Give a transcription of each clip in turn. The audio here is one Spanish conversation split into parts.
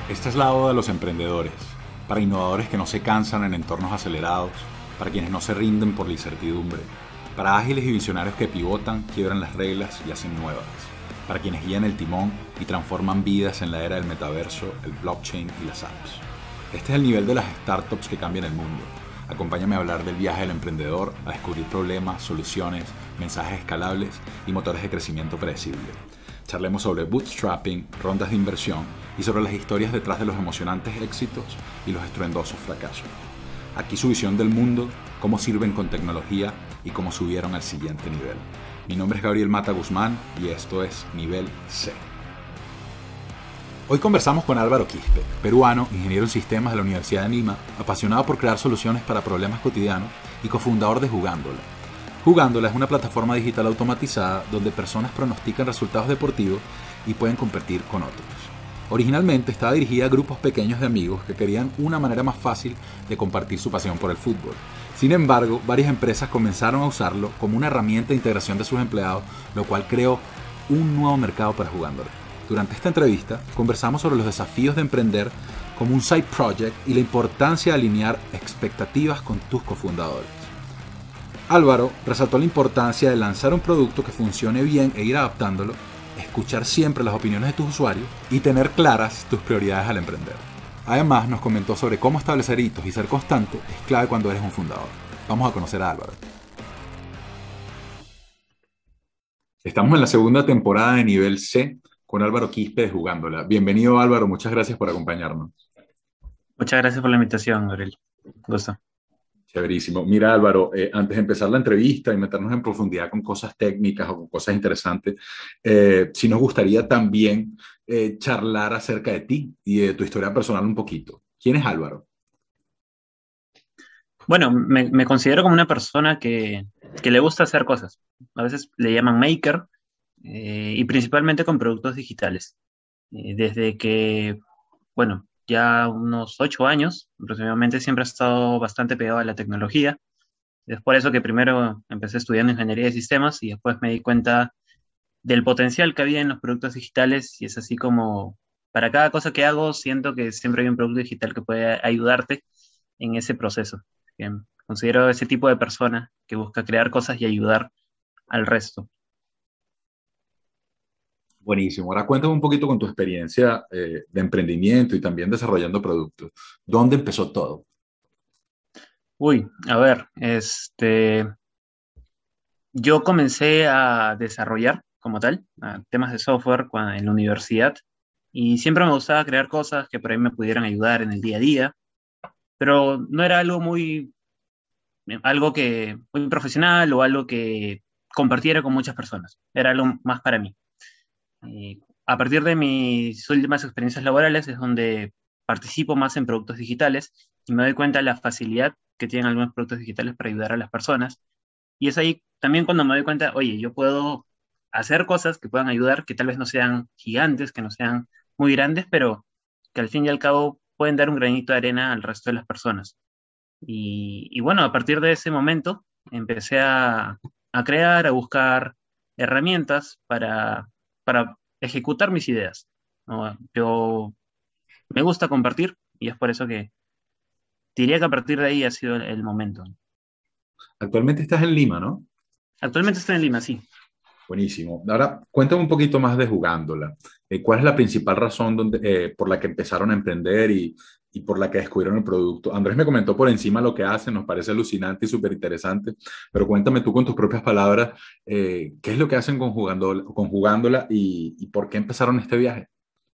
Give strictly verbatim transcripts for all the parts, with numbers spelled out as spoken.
Esta es la oda de los emprendedores, para innovadores que no se cansan en entornos acelerados, para quienes no se rinden por la incertidumbre, para ágiles y visionarios que pivotan, quiebran las reglas y hacen nuevas, para quienes guían el timón y transforman vidas en la era del metaverso, el blockchain y las apps. Este es el nivel de las startups que cambian el mundo. Acompáñame a hablar del viaje del emprendedor, a descubrir problemas, soluciones, mensajes escalables y motores de crecimiento predecible. Charlemos sobre bootstrapping, rondas de inversión y sobre las historias detrás de los emocionantes éxitos y los estruendosos fracasos. Aquí su visión del mundo, cómo sirven con tecnología y cómo subieron al siguiente nivel. Mi nombre es Gabriel Mata Guzmán y esto es Nivel C. Hoy conversamos con Álvaro Quispe, peruano, ingeniero en sistemas de la Universidad de Lima, apasionado por crear soluciones para problemas cotidianos y cofundador de Jugándola. Jugándola es una plataforma digital automatizada donde personas pronostican resultados deportivos y pueden competir con otros. Originalmente estaba dirigida a grupos pequeños de amigos que querían una manera más fácil de compartir su pasión por el fútbol. Sin embargo, varias empresas comenzaron a usarlo como una herramienta de integración de sus empleados, lo cual creó un nuevo mercado para Jugándola. Durante esta entrevista conversamos sobre los desafíos de emprender como un side project y la importancia de alinear expectativas con tus cofundadores. Álvaro resaltó la importancia de lanzar un producto que funcione bien e ir adaptándolo, escuchar siempre las opiniones de tus usuarios y tener claras tus prioridades al emprender. Además nos comentó sobre cómo establecer hitos y ser constante es clave cuando eres un fundador. Vamos a conocer a Álvaro. Estamos en la segunda temporada de Nivel C con Álvaro Quispe de Jugándola. Bienvenido Álvaro, muchas gracias por acompañarnos. Muchas gracias por la invitación, Gabriel. Gusto. Chéverísimo. Mira Álvaro, eh, antes de empezar la entrevista y meternos en profundidad con cosas técnicas o con cosas interesantes, eh, sí nos gustaría también eh, charlar acerca de ti y de tu historia personal un poquito. ¿Quién es Álvaro? Bueno, me, me considero como una persona que, que le gusta hacer cosas. A veces le llaman maker, eh, y principalmente con productos digitales. Eh, desde que, bueno, ya unos ocho años aproximadamente siempre he estado bastante pegado a la tecnología. Es por eso que primero empecé estudiando ingeniería de sistemas y después me di cuenta del potencial que había en los productos digitales y es así como para cada cosa que hago siento que siempre hay un producto digital que puede ayudarte en ese proceso. Que considero ese tipo de persona que busca crear cosas y ayudar al resto. Buenísimo. Ahora cuéntame un poquito con tu experiencia eh, de emprendimiento y también desarrollando productos. ¿Dónde empezó todo? Uy, a ver, este, yo comencé a desarrollar como tal a temas de software cua- en la universidad y siempre me gustaba crear cosas que por ahí me pudieran ayudar en el día a día, pero no era algo muy algo que muy profesional o algo que compartiera con muchas personas. Era algo más para mí. Y a partir de mis últimas experiencias laborales es donde participo más en productos digitales y me doy cuenta de la facilidad que tienen algunos productos digitales para ayudar a las personas. Y es ahí también cuando me doy cuenta, oye, yo puedo hacer cosas que puedan ayudar, que tal vez no sean gigantes, que no sean muy grandes, pero que al fin y al cabo pueden dar un granito de arena al resto de las personas. Y, y bueno, a partir de ese momento empecé a, a crear, a buscar herramientas para, para ejecutar mis ideas, ¿no? Yo me gusta compartir y es por eso que diría que a partir de ahí ha sido el, el momento. Actualmente estás en Lima, ¿no? Actualmente estoy en Lima, sí. Buenísimo. Ahora cuéntame un poquito más de Jugándola. Eh, ¿cuál es la principal razón donde, eh, por la que empezaron a emprender y, y por la que descubrieron el producto? Andrés me comentó por encima lo que hacen, nos parece alucinante y súper interesante, pero cuéntame tú con tus propias palabras, eh, ¿qué es lo que hacen con Jugándola, con Jugándola y, y por qué empezaron este viaje?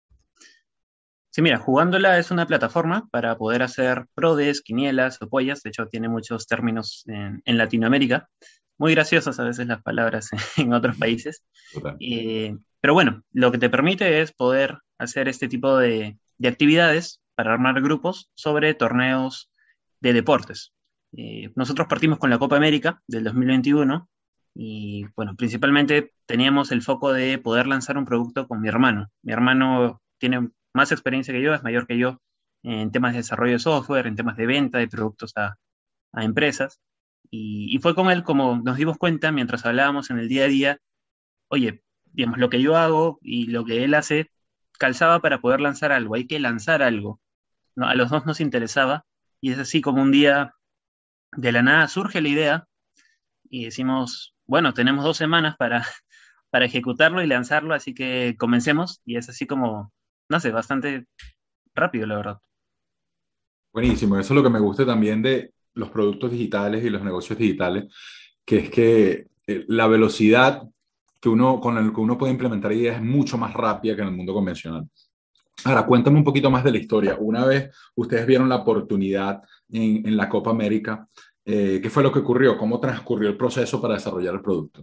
Sí, mira, Jugándola es una plataforma para poder hacer prodes, quinielas o pollas. De hecho, tiene muchos términos en, en Latinoamérica. Muy graciosas a veces las palabras en otros países. Total. Eh, pero bueno, lo que te permite es poder hacer este tipo de, de actividades para armar grupos sobre torneos de deportes. Eh, nosotros partimos con la Copa América del dos mil veintiuno y bueno, principalmente teníamos el foco de poder lanzar un producto con mi hermano. Mi hermano tiene más experiencia que yo, es mayor que yo en temas de desarrollo de software, en temas de venta de productos a, a empresas. Y, y fue con él como nos dimos cuenta mientras hablábamos en el día a día, oye, digamos, lo que yo hago y lo que él hace calzaba para poder lanzar algo, hay que lanzar algo, ¿no? A los dos nos interesaba y es así como un día de la nada surge la idea y decimos, bueno, tenemos dos semanas para, para ejecutarlo y lanzarlo, así que comencemos y es así como, no sé, bastante rápido, la verdad. Buenísimo, eso es lo que me gusta también de los productos digitales y los negocios digitales, que es que eh, la velocidad que uno, con la que uno puede implementar ideas es mucho más rápida que en el mundo convencional. Ahora, cuéntame un poquito más de la historia. Una vez ustedes vieron la oportunidad en, en la Copa América, eh, ¿qué fue lo que ocurrió? ¿Cómo transcurrió el proceso para desarrollar el producto?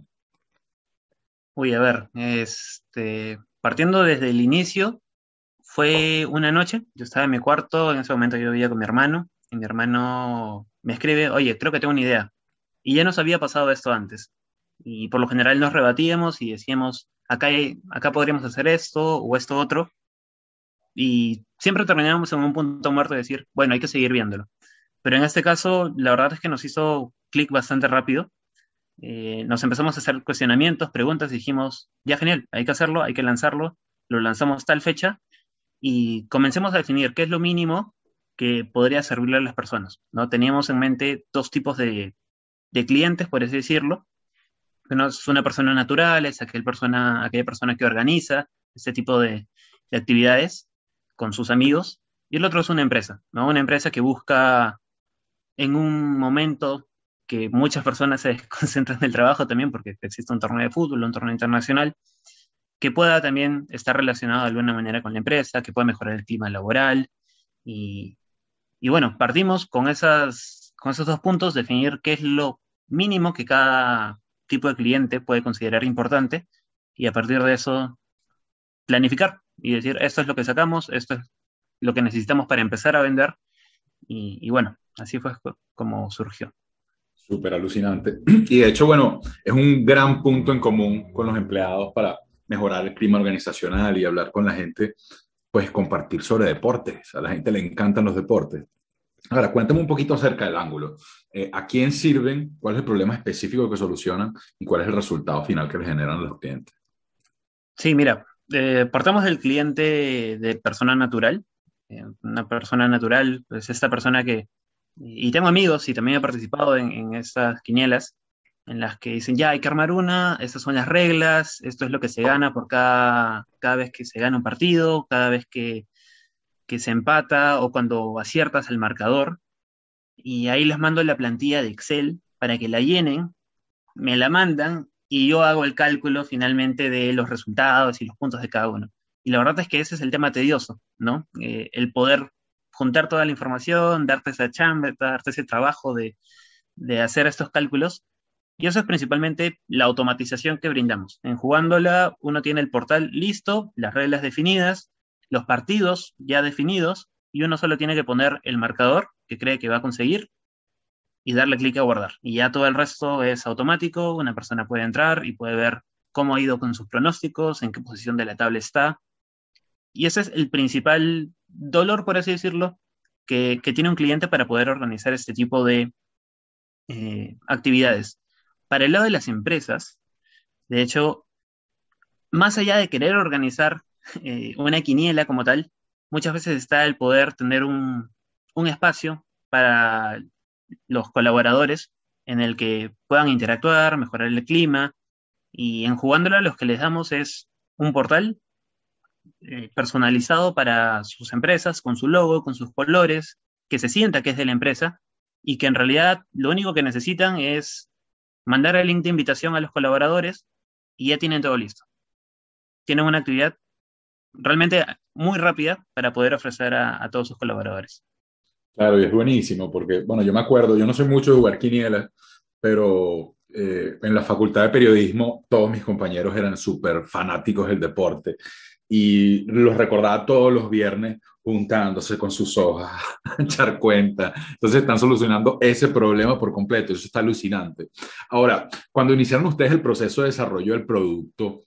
Uy, a ver, este, partiendo desde el inicio, fue una noche, yo estaba en mi cuarto, en ese momento yo vivía con mi hermano, y mi hermano me escribe, oye, creo que tengo una idea. Y ya nos había pasado esto antes. Y por lo general nos rebatíamos y decíamos, acá, hay- acá podríamos hacer esto o esto otro. Y siempre terminábamos en un punto muerto de decir, bueno, hay que seguir viéndolo. Pero en este caso, la verdad es que nos hizo clic bastante rápido. Eh, nos empezamos a hacer cuestionamientos, preguntas, y dijimos, ya genial, hay que hacerlo, hay que lanzarlo. Lo lanzamos tal fecha y comencemos a definir qué es lo mínimo que podría servirle a las personas, ¿no? Teníamos en mente dos tipos de, de clientes, por así decirlo. Uno es una persona natural, es aquel persona, aquella persona que organiza este tipo de, de actividades con sus amigos, y el otro es una empresa, ¿no? Una empresa que busca en un momento que muchas personas se concentran en el trabajo también, porque existe un torneo de fútbol, un torneo internacional, que pueda también estar relacionado de alguna manera con la empresa, que pueda mejorar el clima laboral. Y, y bueno, partimos con, esas, con esos dos puntos, definir qué es lo mínimo que cada tipo de cliente puede considerar importante y a partir de eso planificar y decir, esto es lo que sacamos, esto es lo que necesitamos para empezar a vender y, y bueno, así fue como surgió. Súper alucinante. Y de hecho, bueno, es un gran punto en común con los empleados para mejorar el clima organizacional y hablar con la gente, pues compartir sobre deportes. A la gente le encantan los deportes. Ahora, cuéntame un poquito acerca del ángulo. Eh, ¿a quién sirven? ¿Cuál es el problema específico que solucionan? ¿Y cuál es el resultado final que le generan a los clientes? Sí, mira, eh, partamos del cliente de persona natural. Eh, una persona natural, pues esta persona que, y tengo amigos y también he participado en, en estas quinielas en las que dicen, ya hay que armar una, estas son las reglas, esto es lo que se gana por cada, cada vez que se gana un partido, cada vez que, que se empata o cuando aciertas el marcador. Y ahí les mando la plantilla de Excel para que la llenen, me la mandan y yo hago el cálculo finalmente de los resultados y los puntos de cada uno. Y la verdad es que ese es el tema tedioso, ¿no? Eh, el poder juntar toda la información, darte esa chamba, darte ese trabajo de, de hacer estos cálculos. Y eso es principalmente la automatización que brindamos. En jugándola, uno tiene el portal listo, las reglas definidas, los partidos ya definidos, y uno solo tiene que poner el marcador que cree que va a conseguir y darle clic a guardar. Y ya todo el resto es automático, una persona puede entrar y puede ver cómo ha ido con sus pronósticos, en qué posición de la tabla está. Y ese es el principal dolor, por así decirlo, que, que tiene un cliente para poder organizar este tipo de eh, actividades. Para el lado de las empresas, de hecho, más allá de querer organizar eh, una quiniela como tal, muchas veces está el poder tener un, un espacio para los colaboradores en el que puedan interactuar, mejorar el clima, y en Jugándola los que les damos es un portal eh, personalizado para sus empresas, con su logo, con sus colores, que se sienta que es de la empresa y que en realidad lo único que necesitan es mandar el link de invitación a los colaboradores y ya tienen todo listo. Tienen una actividad realmente muy rápida para poder ofrecer a, a todos sus colaboradores. Claro, y es buenísimo porque, bueno, yo me acuerdo, yo no soy mucho de jugar quinielas, pero eh, en la facultad de periodismo todos mis compañeros eran súper fanáticos del deporte y los recordaba todos los viernes juntándose con sus hojas a echar cuenta. Entonces están solucionando ese problema por completo, eso está alucinante. Ahora, cuando iniciaron ustedes el proceso de desarrollo del producto,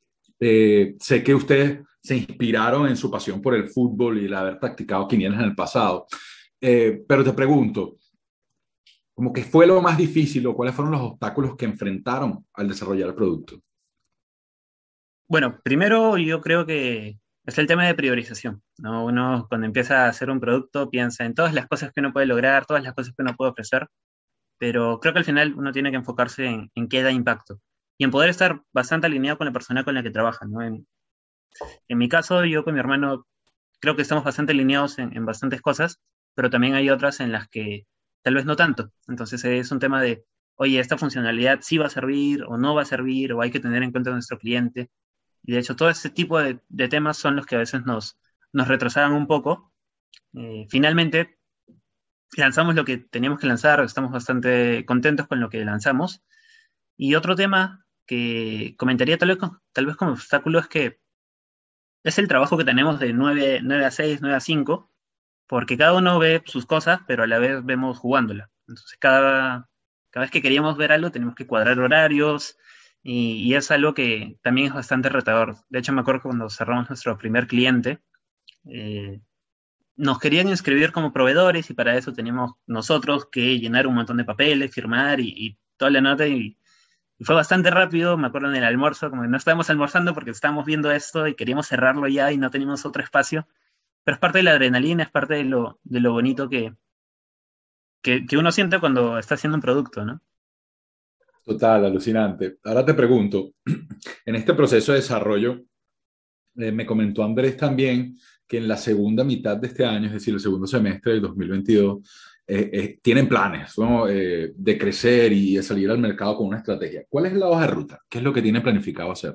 eh, sé que ustedes se inspiraron en su pasión por el fútbol y el haber practicado quinielas en el pasado. Eh, pero te pregunto, ¿cómo que fue lo más difícil o cuáles fueron los obstáculos que enfrentaron al desarrollar el producto? Bueno, primero yo creo que está el tema de priorización, ¿no? Uno cuando empieza a hacer un producto piensa en todas las cosas que uno puede lograr, todas las cosas que uno puede ofrecer, pero creo que al final uno tiene que enfocarse en, en qué da impacto y en poder estar bastante alineado con la persona con la que trabaja, ¿no? En, en mi caso, yo con mi hermano creo que estamos bastante alineados en, en bastantes cosas, pero también hay otras en las que tal vez no tanto. Entonces es un tema de, oye, esta funcionalidad sí va a servir o no va a servir, o hay que tener en cuenta a nuestro cliente. Y de hecho, todo este tipo de, de temas son los que a veces nos, nos retrasaban un poco. Eh, finalmente, lanzamos lo que teníamos que lanzar, estamos bastante contentos con lo que lanzamos. Y otro tema que comentaría tal vez, con- tal vez como obstáculo es que es el trabajo que tenemos de nueve nueve a seis nueve a cinco porque cada uno ve sus cosas, pero a la vez vemos jugándola. Entonces, cada, cada vez que queríamos ver algo, tenemos que cuadrar horarios y, y es algo que también es bastante retador. De hecho, me acuerdo que cuando cerramos nuestro primer cliente, eh, nos querían inscribir como proveedores y para eso teníamos nosotros que llenar un montón de papeles, firmar y, y toda la nota y, y fue bastante rápido, me acuerdo en el almuerzo, como que no estábamos almorzando porque estábamos viendo esto y queríamos cerrarlo ya y no teníamos otro espacio, pero es parte de la adrenalina, es parte de lo, de lo bonito que, que, que uno siente cuando está haciendo un producto, ¿no? Total, alucinante. Ahora te pregunto, en este proceso de desarrollo, eh, me comentó Andrés también que en la segunda mitad de este año, es decir, el segundo semestre del dos mil veintidós, eh, eh, tienen planes, ¿no? Eh, de crecer y de salir al mercado con una estrategia. ¿Cuál es la hoja de ruta? ¿Qué es lo que tiene planificado hacer?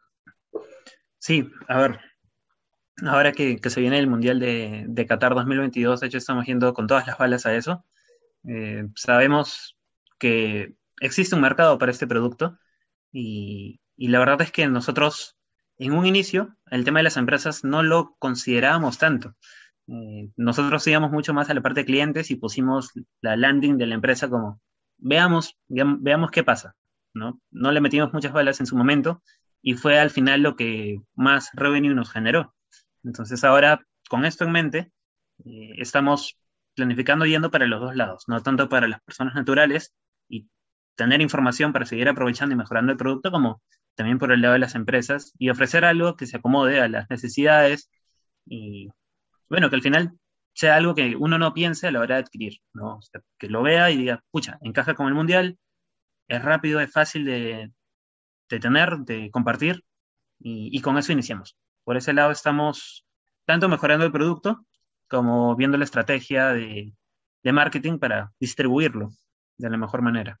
Sí, a ver, ahora que, que se viene el Mundial de, de Qatar dos mil veintidós, de hecho estamos yendo con todas las balas a eso. Eh, sabemos que existe un mercado para este producto y, y la verdad es que nosotros en un inicio el tema de las empresas no lo considerábamos tanto. Eh, nosotros íbamos mucho más a la parte de clientes y pusimos la landing de la empresa como veamos, veam- veamos qué pasa, ¿no? No le metimos muchas balas en su momento y fue al final lo que más revenue nos generó. Entonces ahora, con esto en mente, eh, estamos planificando yendo para los dos lados, no tanto para las personas naturales y tener información para seguir aprovechando y mejorando el producto, como también por el lado de las empresas y ofrecer algo que se acomode a las necesidades y, bueno, que al final sea algo que uno no piense a la hora de adquirir, ¿no? O sea, que lo vea y diga, pucha, encaja con el mundial, es rápido, es fácil de, de tener, de compartir y, y con eso iniciamos. Por ese lado estamos tanto mejorando el producto como viendo la estrategia de, de marketing para distribuirlo de la mejor manera.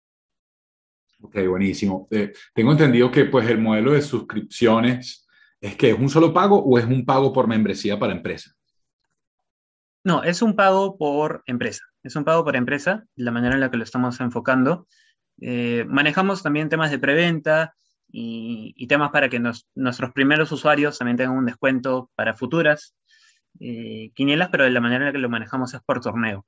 Ok, buenísimo. Eh, tengo entendido que pues el modelo de suscripciones es que es un solo pago o es un pago por membresía para empresas. No, es un pago por empresa. Es un pago por empresa, la manera en la que lo estamos enfocando. Eh, manejamos también temas de preventa y, y temas para que nos- nuestros primeros usuarios también tengan un descuento para futuras eh, quinielas, pero de la manera en la que lo manejamos es por torneo.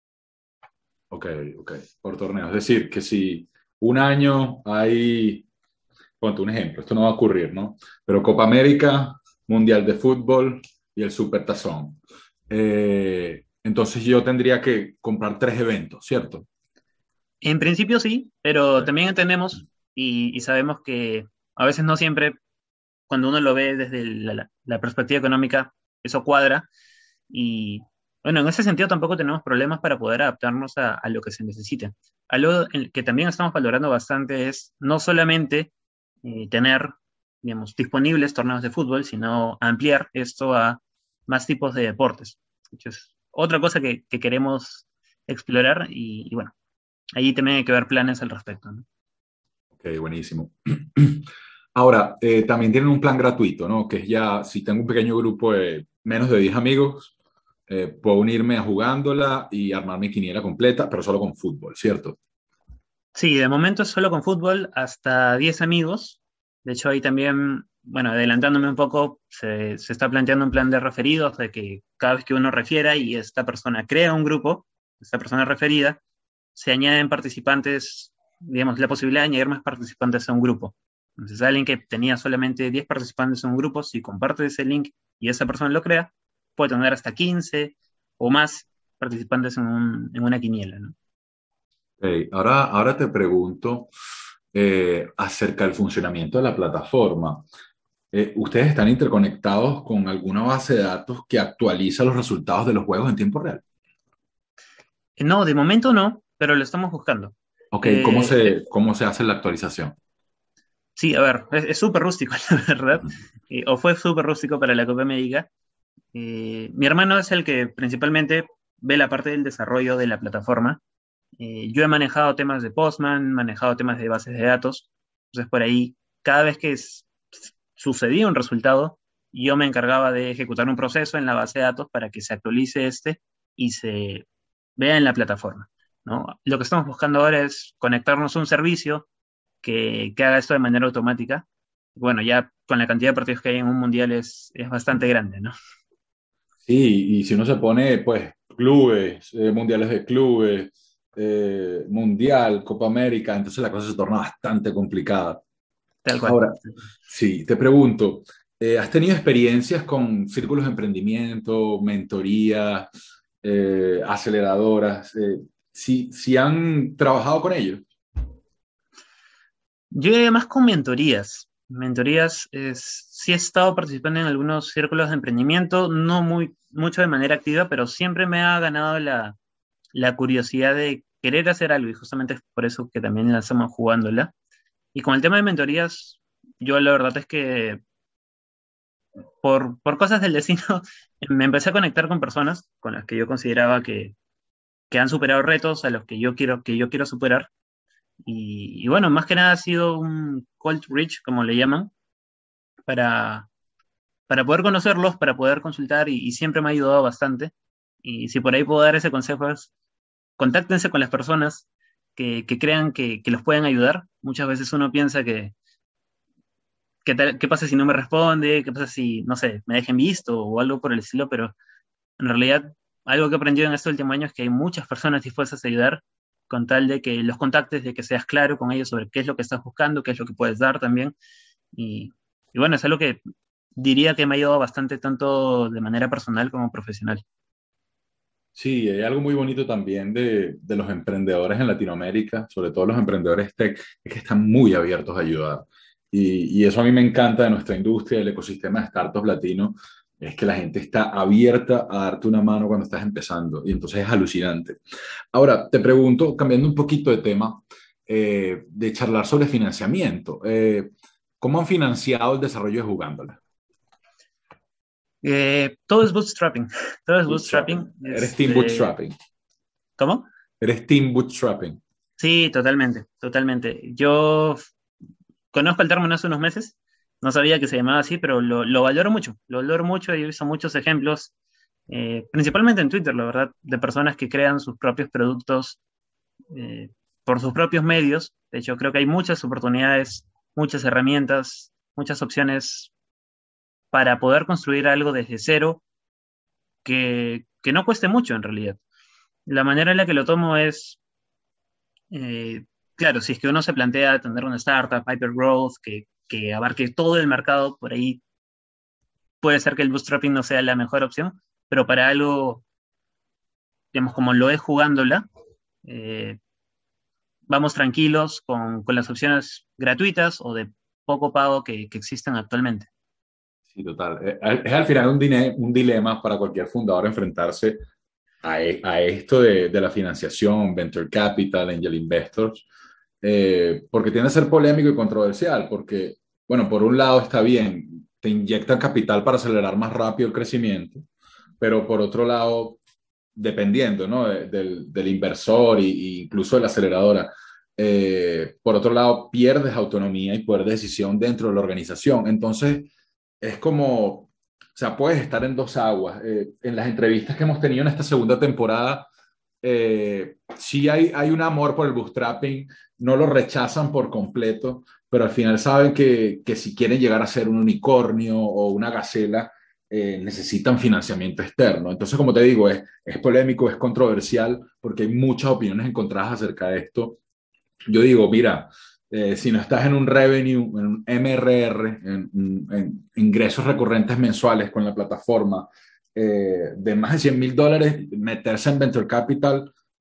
Ok, ok, por torneo. Es decir, que si un año hay, ponte un ejemplo, esto no va a ocurrir, ¿no? Pero Copa América, Mundial de Fútbol y el Supertazón. Eh, entonces yo tendría que comprar tres eventos, ¿cierto? En principio sí, Ok, pero también entendemos y, y sabemos que a veces no siempre, cuando uno lo ve desde la, la- la perspectiva económica, eso cuadra. Y bueno, en ese sentido tampoco tenemos problemas para poder adaptarnos a, a lo que se necesite. Algo en- que también estamos valorando bastante es no solamente eh, tener, digamos, disponibles torneos de fútbol, sino ampliar esto a más tipos de deportes. Entonces, otra cosa que, que queremos explorar y, y bueno, ahí también hay que ver planes al respecto, ¿no? ok, buenísimo. Ahora, eh, también tienen un plan gratuito, ¿no? Que es ya, si tengo un pequeño grupo de menos de diez amigos, eh, puedo unirme a jugándola y armar mi quiniela completa, pero solo con fútbol, ¿cierto? Sí, de momento es solo con fútbol, hasta diez amigos. De hecho, ahí también, bueno, adelantándome un poco, se, se está planteando un plan de referidos, de que cada vez que uno refiera y esta persona crea un grupo, esta persona referida, se añaden participantes, digamos, la posibilidad de añadir más participantes a un grupo. Entonces, alguien que tenía solamente diez participantes en un grupo, si comparte ese link y esa persona lo crea, puede tener hasta quince o más participantes en, un- en una quiniela, ¿no? Ok, ahora, ahora te pregunto eh, acerca del funcionamiento de la plataforma. Eh, ¿ustedes están interconectados con alguna base de datos que actualiza los resultados de los juegos en tiempo real? Eh, No, de momento no, pero lo estamos buscando. Ok, ¿cómo Eh, eh, se, cómo se hace la actualización? sí, a ver, es es súper rústico, la verdad, eh, o fue súper rústico para la Copa América. Eh, mi hermano es el que principalmente ve la parte del desarrollo de la plataforma. Eh, yo he manejado temas de Postman, manejado temas de bases de datos. Entonces, por ahí, cada vez que s- sucedía un resultado, yo me encargaba de ejecutar un proceso en la base de datos para que se actualice este y se vea en la plataforma, ¿no? Lo que estamos buscando ahora es conectarnos a un servicio que, que haga esto de manera automática. Bueno, ya con la cantidad de partidos que hay en un mundial es, es bastante grande, ¿no? Sí, y si uno se pone, pues, clubes, eh, mundiales de clubes, eh, mundial, Copa América, entonces la cosa se torna bastante complicada. Tal cual. Ahora, sí, te pregunto, eh, ¿has tenido experiencias con círculos de emprendimiento, mentorías, eh, aceleradoras? Eh, si, si han trabajado con ellos. Yo diría más con mentorías. Mentorías, es, sí he estado participando en algunos círculos de emprendimiento, no muy, mucho de manera activa, pero siempre me ha ganado la, la curiosidad de querer hacer algo y justamente es por eso que también la estamos jugándola. Y con el tema de mentorías, yo la verdad es que por, por cosas del destino me empecé a conectar con personas con las que yo consideraba que, que han superado retos a los que yo quiero, que yo quiero superar. Y, y bueno, más que nada ha sido un cold reach, como le llaman, para, para poder conocerlos, para poder consultar y, y siempre me ha ayudado bastante. Y si por ahí puedo dar ese consejo es, contáctense con las personas que, que crean que, que los pueden ayudar. Muchas veces uno piensa que, que tal- ¿qué pasa si no me responde? ¿Qué pasa si, no sé, me dejen visto o algo por el estilo? Pero en realidad, algo que he aprendido en este último año es que hay muchas personas dispuestas a ayudar con tal de que los contactes, de que seas claro con ellos sobre qué es lo que estás buscando, qué es lo que puedes dar también. Y, y bueno, es algo que diría que me ha ayudado bastante tanto de manera personal como profesional. Sí, hay algo muy bonito también de, de los emprendedores en Latinoamérica, sobre todo los emprendedores tech, es que están muy abiertos a ayudar. Y, y eso a mí me encanta de nuestra industria, del ecosistema de startups latino, es que la gente está abierta a darte una mano cuando estás empezando. Y entonces es alucinante. Ahora, te pregunto, cambiando un poquito de tema, eh, de charlar sobre financiamiento. Eh, ¿cómo han financiado el desarrollo de Jugándola? Eh, todo es bootstrapping. Todo es Bootstrapping. bootstrapping. Eres team Este, bootstrapping. ¿cómo? Eres team bootstrapping. Sí, totalmente, totalmente. Yo conozco el término hace unos meses, no sabía que se llamaba así, pero lo, lo valoro mucho, lo valoro mucho y he visto muchos ejemplos, eh, principalmente en Twitter, la verdad, de personas que crean sus propios productos eh, por sus propios medios. De hecho, creo que hay muchas oportunidades, muchas herramientas, muchas opciones para poder construir algo desde cero que, que no cueste mucho en realidad. La manera en la que lo tomo es, eh, claro, si es que uno se plantea tener una startup, hypergrowth, que, que abarque todo el mercado, por ahí puede ser que el bootstrapping no sea la mejor opción, pero para algo, digamos, como lo es jugándola, eh, vamos tranquilos con, con, las opciones gratuitas o de poco pago que, que existen actualmente. Sí, total. Eh, Es al final un, dine- un dilema para cualquier fundador enfrentarse a, e- a esto de, de la financiación, venture capital, angel investors, eh, porque tiende a ser polémico y controversial, porque, bueno, por un lado está bien, te inyectan capital para acelerar más rápido el crecimiento, pero por otro lado, dependiendo, ¿no? de- del, del inversor e incluso de la aceleradora, eh, por otro lado, pierdes autonomía y poder de decisión dentro de la organización. Entonces, es como, o sea, puedes estar en dos aguas. Eh, en las entrevistas que hemos tenido en esta segunda temporada, eh, sí hay, hay un amor por el bootstrapping, no lo rechazan por completo, pero al final saben que, que si quieren llegar a ser un unicornio o una gacela, eh, necesitan financiamiento externo. Entonces, como te digo, es, es polémico, es controversial, porque hay muchas opiniones encontradas acerca de esto. Yo digo, mira, eh, si no estás en un revenue, en un M R R, en, en ingresos recurrentes mensuales con la plataforma, eh, de más de cien mil dólares, meterse en Venture Capital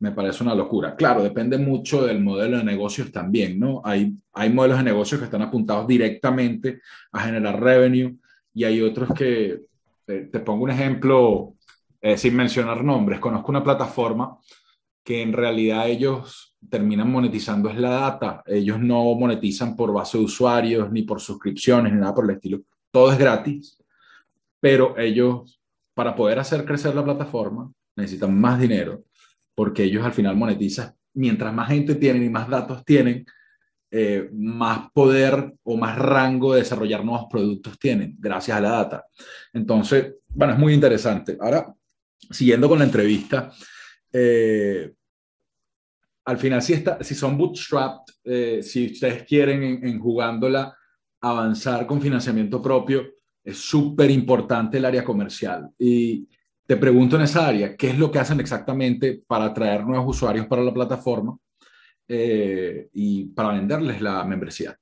Me parece una locura. Claro, depende mucho del modelo de negocios también, ¿no? Hay, hay modelos de negocios que están apuntados directamente a generar revenue y hay otros que, te, te pongo un ejemplo, eh, sin mencionar nombres. Conozco una plataforma que en realidad ellos terminan monetizando es la data. Ellos no monetizan por base de usuarios, ni por suscripciones, ni nada por el estilo. Todo es gratis, pero ellos, para poder hacer crecer la plataforma, necesitan más dinero, porque ellos al final monetizan. Mientras más gente tienen y más datos tienen, eh, más poder o más rango de desarrollar nuevos productos tienen, gracias a la data. Entonces, bueno, es muy interesante. Ahora, siguiendo con la entrevista, eh, al final, si, está, si son bootstrapped, eh, si ustedes quieren en, en jugándola avanzar con financiamiento propio, es súper importante el área comercial. Y te pregunto en esa área, ¿qué es lo que hacen exactamente para atraer nuevos usuarios para la plataforma eh, y para venderles la membresía?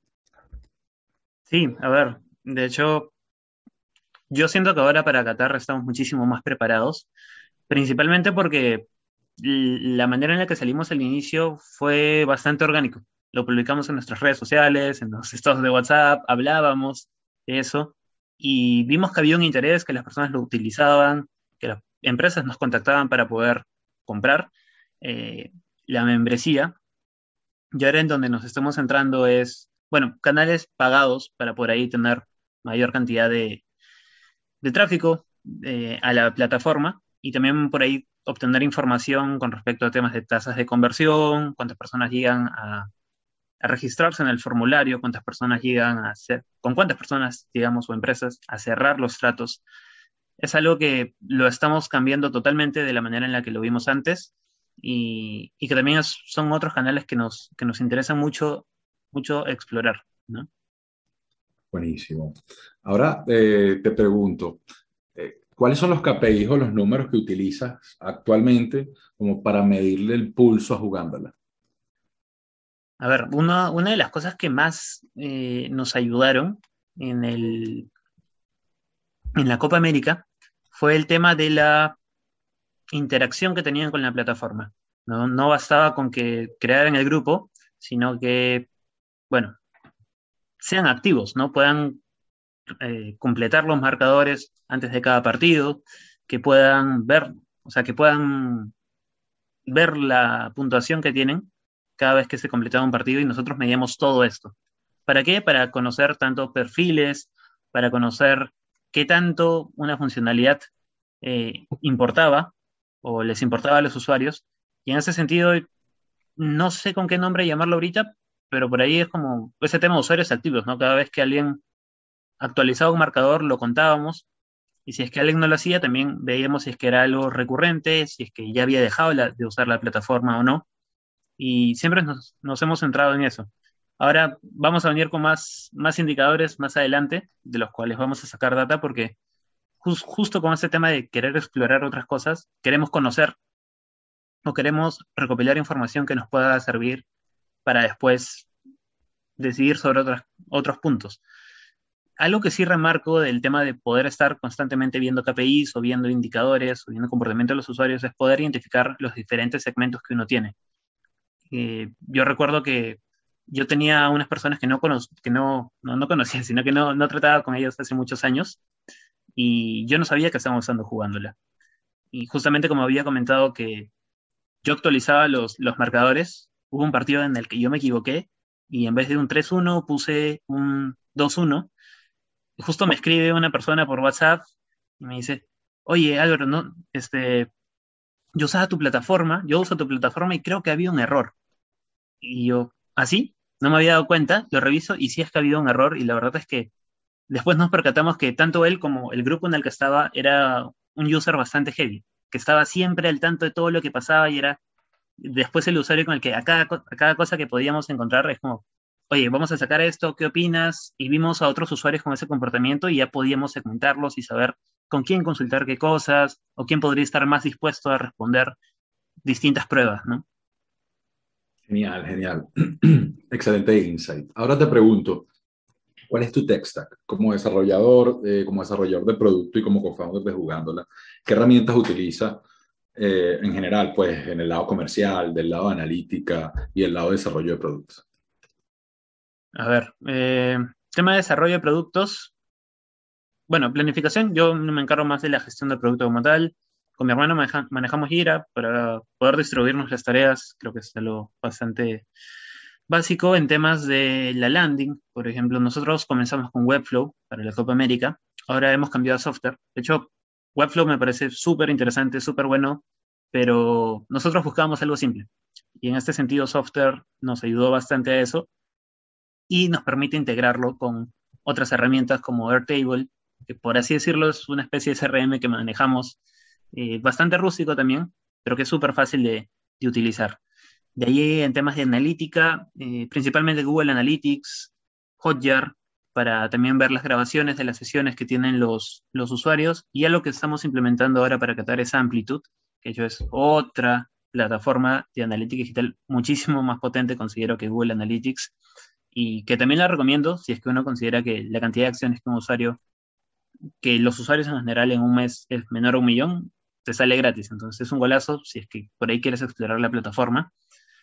Sí, a ver, de hecho, yo siento que ahora para Qatar estamos muchísimo más preparados, principalmente porque l- la manera en la que salimos al inicio fue bastante orgánico. Lo publicamos en nuestras redes sociales, en los estados de WhatsApp, hablábamos de eso y vimos que había un interés, que las personas lo utilizaban, que las empresas nos contactaban para poder comprar eh, la membresía. Y ahora en donde nos estamos centrando es, bueno, canales pagados para por ahí tener mayor cantidad de, de tráfico eh, a la plataforma y también por ahí obtener información con respecto a temas de tasas de conversión, cuántas personas llegan a, a registrarse en el formulario, cuántas personas llegan a hacer, con cuántas personas, digamos, o empresas a cerrar los tratos. Es algo que lo estamos cambiando totalmente de la manera en la que lo vimos antes y, y que también es- son otros canales que nos, que nos interesa mucho, mucho explorar, ¿no? Buenísimo. Ahora eh, te pregunto, eh, ¿cuáles son los K P Is o los números que utilizas actualmente como para medirle el pulso a jugándola? A ver, una, una de las cosas que más eh, nos ayudaron en el, en la Copa América fue el tema de la interacción que tenían con la plataforma. No, no bastaba con que crearan el grupo, sino que, bueno, sean activos, ¿no? Puedan eh, completar los marcadores antes de cada partido, que puedan ver, o sea, que puedan ver la puntuación que tienen cada vez que se completaba un partido y nosotros medíamos todo esto. ¿Para qué? Para conocer tanto perfiles, para conocer qué tanto una funcionalidad eh, importaba o les importaba a los usuarios. Y en ese sentido, no sé con qué nombre llamarlo ahorita, pero por ahí es como ese tema de usuarios activos, ¿no? Cada vez que alguien actualizaba un marcador, lo contábamos. Y si es que alguien no lo hacía, también veíamos si es que era algo recurrente, si es que ya había dejado la- de usar la plataforma o no. Y siempre nos, nos hemos centrado en eso. Ahora vamos a venir con más, más indicadores más adelante, de los cuales vamos a sacar data, porque jus- justo con ese tema de querer explorar otras cosas, queremos conocer o queremos recopilar información que nos pueda servir para después decidir sobre otras, otros puntos. Algo que sí remarco del tema de poder estar constantemente viendo K P Is o viendo indicadores o viendo comportamiento de los usuarios es poder identificar los diferentes segmentos que uno tiene. Eh, yo recuerdo que yo tenía unas personas que no, cono que no, no, no conocía, sino que no, no trataba con ellos hace muchos años y yo no sabía que estaban usando jugándola. Y justamente como había comentado que yo actualizaba los, los marcadores, hubo un partido en el que yo me equivoqué y en vez de un tres uno puse un dos uno. Y justo me escribe una persona por WhatsApp y me dice, oye Álvaro, no, este, yo usaba tu plataforma, yo uso tu plataforma y creo que había un error. Y yo, ¿así? No me había dado cuenta, lo reviso y sí es que ha habido un error y la verdad es que después nos percatamos que tanto él como el grupo en el que estaba era un user bastante heavy, que estaba siempre al tanto de todo lo que pasaba y era después el usuario con el que a cada, co- a cada cosa que podíamos encontrar es como, oye, vamos a sacar esto, ¿qué opinas? Y vimos a otros usuarios con ese comportamiento y ya podíamos segmentarlos y saber con quién consultar qué cosas o quién podría estar más dispuesto a responder distintas pruebas, ¿no? Genial, genial. Excelente insight. Ahora te pregunto, ¿cuál es tu tech stack como desarrollador, eh, como desarrollador de producto y como co-founder de Jugándola? ¿Qué herramientas utilizas eh, en general, pues en el lado comercial, del lado de analítica y el lado de desarrollo de productos? A ver, eh, tema de desarrollo de productos. Bueno, planificación, yo me encargo más de la gestión del producto como tal. Con mi hermano maneja- manejamos Gira para poder distribuirnos las tareas. Creo que es algo bastante básico en temas de la landing. Por ejemplo, nosotros comenzamos con Webflow para la Copa América. Ahora hemos cambiado a software. De hecho, Webflow me parece súper interesante, súper bueno, pero nosotros buscábamos algo simple. Y en este sentido, software nos ayudó bastante a eso y nos permite integrarlo con otras herramientas como Airtable, que por así decirlo es una especie de C R M que manejamos, eh, bastante rústico también, pero que es súper fácil de, de utilizar. De ahí en temas de analítica, eh, principalmente Google Analytics, Hotjar, para también ver las grabaciones de las sesiones que tienen los, los usuarios. Y ya lo que estamos implementando ahora para Qatar es Amplitude, que ello es otra plataforma de analítica digital muchísimo más potente, considero, que Google Analytics, y que también la recomiendo si es que uno considera que la cantidad de acciones que un usuario, que los usuarios en general en un mes es menor a un millón, te sale gratis. Entonces es un golazo si es que por ahí quieres explorar la plataforma.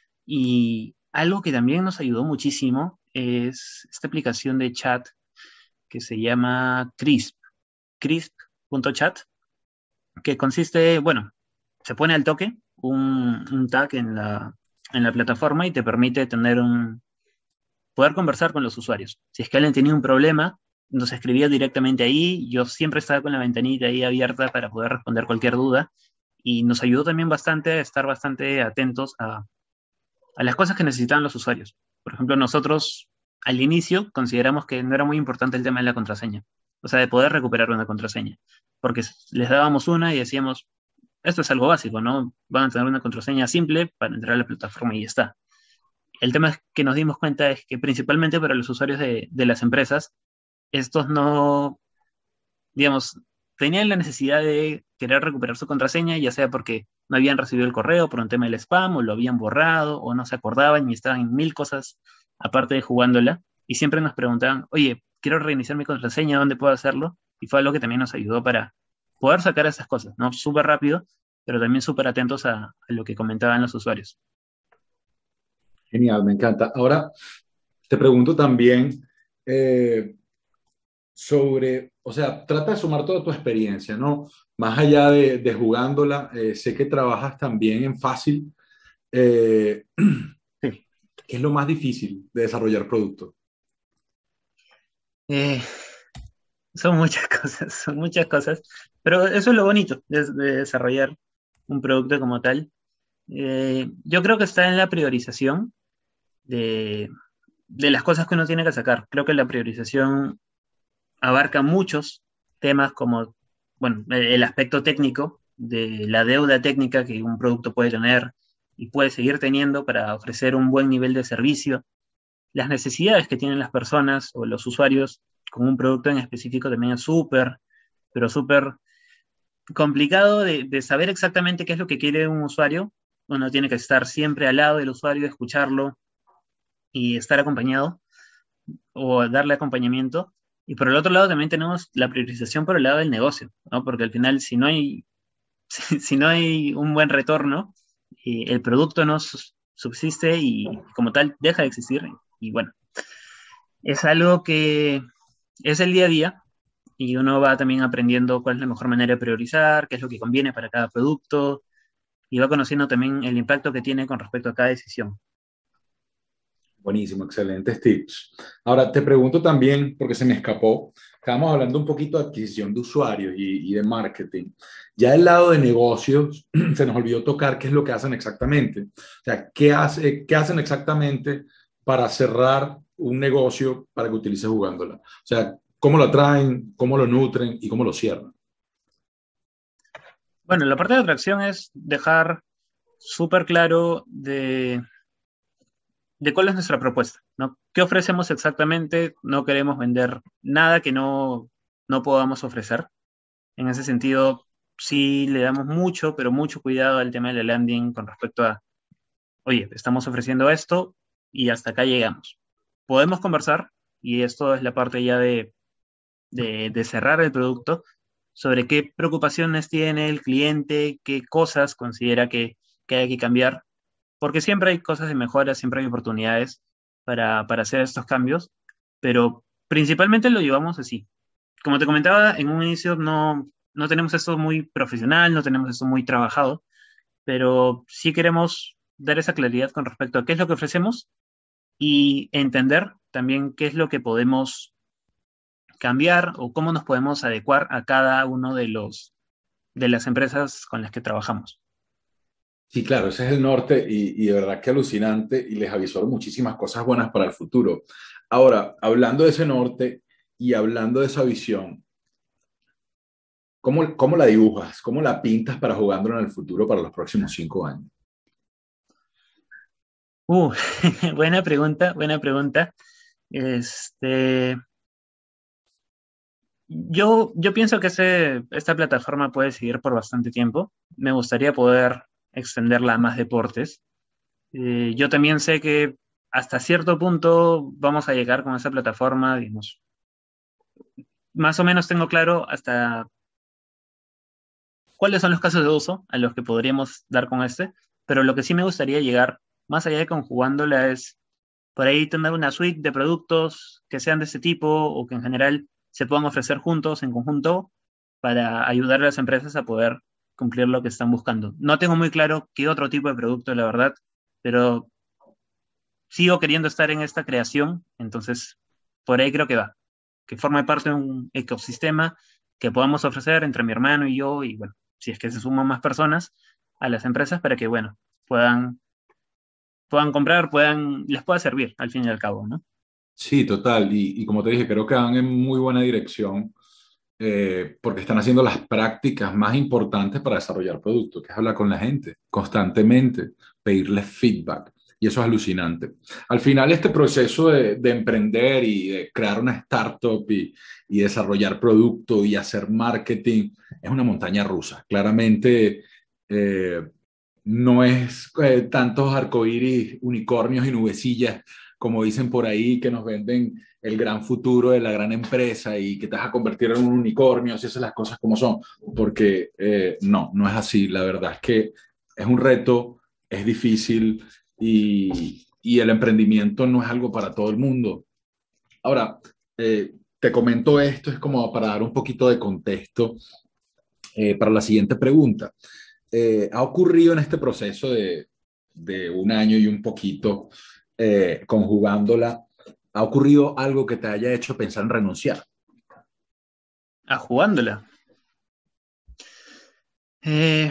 Y algo que también nos ayudó muchísimo es esta aplicación de chat que se llama Crisp, crisp.chat, que consiste, bueno, se pone al toque un, un tag en la, en la plataforma y te permite tener un, poder conversar con los usuarios. Si es que alguien tenía un problema, nos escribía directamente ahí. Yo siempre estaba con la ventanita ahí abierta para poder responder cualquier duda. Y nos ayudó también bastante a estar bastante atentos a, a las cosas que necesitaban los usuarios. Por ejemplo, nosotros al inicio consideramos que no era muy importante el tema de la contraseña, o sea, de poder recuperar una contraseña, porque les dábamos una y decíamos, esto es algo básico, ¿no? Van a tener una contraseña simple para entrar a la plataforma y ya está. El tema es que nos dimos cuenta es que principalmente para los usuarios de, de las empresas, estos no, digamos, tenían la necesidad de querer recuperar su contraseña, ya sea porque no habían recibido el correo por un tema del spam, o lo habían borrado, o no se acordaban y estaban en mil cosas aparte de jugándola. Y siempre nos preguntaban, oye, quiero reiniciar mi contraseña, ¿dónde puedo hacerlo? Y fue algo que también nos ayudó para poder sacar esas cosas, ¿no? Súper rápido, pero también súper atentos a, a lo que comentaban los usuarios. Genial, me encanta. Ahora, te pregunto también eh, sobre, o sea, trata de sumar toda tu experiencia, ¿no? Más allá de, de jugándola, eh, sé que trabajas también en Fácil. Eh, Sí. ¿Qué es lo más difícil de desarrollar producto? Eh, Son muchas cosas, son muchas cosas, pero eso es lo bonito de, de desarrollar un producto como tal. Eh, yo creo que está en la priorización de, de las cosas que uno tiene que sacar. Creo que la priorización abarca muchos temas como, bueno, el, el aspecto técnico de la deuda técnica que un producto puede tener y puede seguir teniendo para ofrecer un buen nivel de servicio, las necesidades que tienen las personas o los usuarios con un producto en específico también es súper, pero súper complicado de, de saber exactamente qué es lo que quiere un usuario. Uno tiene que estar siempre al lado del usuario, escucharlo y estar acompañado o darle acompañamiento. Y por el otro lado también tenemos la priorización por el lado del negocio, ¿no? Porque al final si no hay, si, si no hay un buen retorno, eh, el producto no subsiste y como tal deja de existir. Y bueno, es algo que es el día a día y uno va también aprendiendo cuál es la mejor manera de priorizar, qué es lo que conviene para cada producto y va conociendo también el impacto que tiene con respecto a cada decisión. Buenísimo, excelentes tips. Ahora, te pregunto también, porque se me escapó, estábamos hablando un poquito de adquisición de usuarios y, y de marketing. Ya del lado de negocios, se nos olvidó tocar qué es lo que hacen exactamente. O sea, ¿qué hace, qué hacen exactamente para cerrar un negocio para que utilice jugándola? O sea, ¿cómo lo atraen, cómo lo nutren y cómo lo cierran? Bueno, la parte de atracción es dejar súper claro de, de cuál es nuestra propuesta, ¿no? ¿Qué ofrecemos exactamente? No queremos vender nada que no, no podamos ofrecer. En ese sentido, sí le damos mucho, pero mucho cuidado al tema de la landing con respecto a, oye, estamos ofreciendo esto y hasta acá llegamos. Podemos conversar y esto es la parte ya de, de, de cerrar el producto sobre qué preocupaciones tiene el cliente, qué cosas considera que, que hay que cambiar, porque siempre hay cosas de mejora, siempre hay oportunidades para, para hacer estos cambios, pero principalmente lo llevamos así. Como te comentaba, en un inicio no, no tenemos esto muy profesional, no tenemos esto muy trabajado, pero sí queremos dar esa claridad con respecto a qué es lo que ofrecemos y entender también qué es lo que podemos cambiar o cómo nos podemos adecuar a cada uno de los de las empresas con las que trabajamos. Sí, claro, ese es el norte y, y de verdad que alucinante y les avisó muchísimas cosas buenas para el futuro. Ahora, hablando de ese norte y hablando de esa visión, ¿cómo, cómo la dibujas? ¿Cómo la pintas para jugándolo en el futuro para los próximos cinco años? Uh, buena pregunta, buena pregunta. Este, yo, yo pienso que ese, esta plataforma puede seguir por bastante tiempo. Me gustaría poder extenderla a más deportes. Eh, yo también sé que hasta cierto punto vamos a llegar con esa plataforma, digamos. Más o menos tengo claro hasta cuáles son los casos de uso a los que podríamos dar con este, pero lo que sí me gustaría llegar, más allá de conjugándola, es por ahí tener una suite de productos que sean de este tipo o que en general se puedan ofrecer juntos, en conjunto, para ayudar a las empresas a poder cumplir lo que están buscando. No tengo muy claro qué otro tipo de producto, la verdad, pero sigo queriendo estar en esta creación, entonces por ahí creo que va, que forme parte de un ecosistema que podamos ofrecer entre mi hermano y yo, y bueno, si es que se suman más personas a las empresas para que, bueno, puedan, puedan comprar, puedan, les pueda servir al fin y al cabo, ¿no? Sí, total. Y, y como te dije, creo que van en muy buena dirección eh, porque están haciendo las prácticas más importantes para desarrollar productos, que es hablar con la gente constantemente, pedirles feedback. Y eso es alucinante. Al final, este proceso de, de emprender y de crear una startup y, y desarrollar producto y hacer marketing es una montaña rusa. Claramente, eh, no es eh, tantos arcoíris, unicornios y nubecillas, como dicen por ahí, que nos venden el gran futuro de la gran empresa y que te vas a convertir en un unicornio, si haces las cosas como son, porque eh, no, no es así. La verdad es que es un reto, es difícil y, y el emprendimiento no es algo para todo el mundo. Ahora, eh, te comento esto, es como para dar un poquito de contexto eh, para la siguiente pregunta. Eh, ¿ha ocurrido en este proceso de, de un año y un poquito eh, conjugándola, ha ocurrido algo que te haya hecho pensar en renunciar? Ah, jugándola. Eh,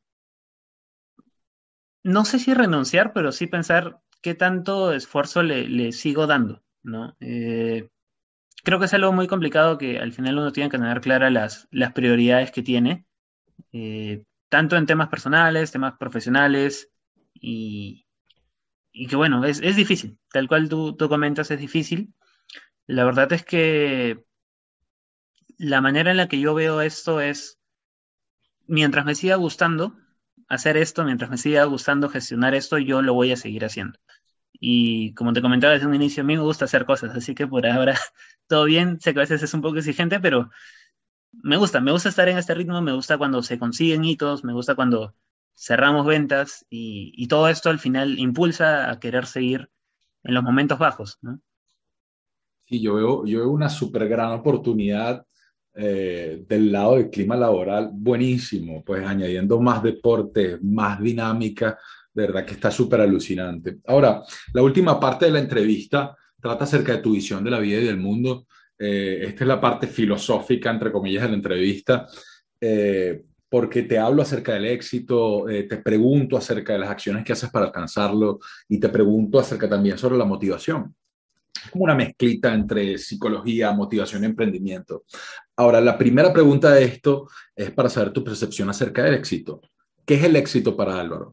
no sé si renunciar, pero sí pensar qué tanto esfuerzo le, le sigo dando, ¿no? Eh, creo que es algo muy complicado que al final uno tiene que tener claras las, las prioridades que tiene, eh, tanto en temas personales, temas profesionales, y, y que bueno, es, es difícil, tal cual tú, tú comentas, es difícil. La verdad es que la manera en la que yo veo esto es, mientras me siga gustando hacer esto, mientras me siga gustando gestionar esto, yo lo voy a seguir haciendo. Y como te comentaba desde un inicio, a mí me gusta hacer cosas, así que por ahora todo bien. Sé que a veces es un poco exigente, pero me gusta, me gusta estar en este ritmo, me gusta cuando se consiguen hitos, me gusta cuando cerramos ventas y, y todo esto al final impulsa a querer seguir en los momentos bajos, ¿no? Sí, yo veo, yo veo una súper gran oportunidad eh, del lado del clima laboral, buenísimo, pues añadiendo más deporte, más dinámica, de verdad que está súper alucinante. Ahora, la última parte de la entrevista trata acerca de tu visión de la vida y del mundo. Eh, esta es la parte filosófica, entre comillas, de la entrevista, eh, porque te hablo acerca del éxito, eh, te pregunto acerca de las acciones que haces para alcanzarlo y te pregunto acerca también sobre la motivación. Es como una mezclita entre psicología, motivación y emprendimiento. Ahora, la primera pregunta de esto es para saber tu percepción acerca del éxito. ¿Qué es el éxito para Álvaro?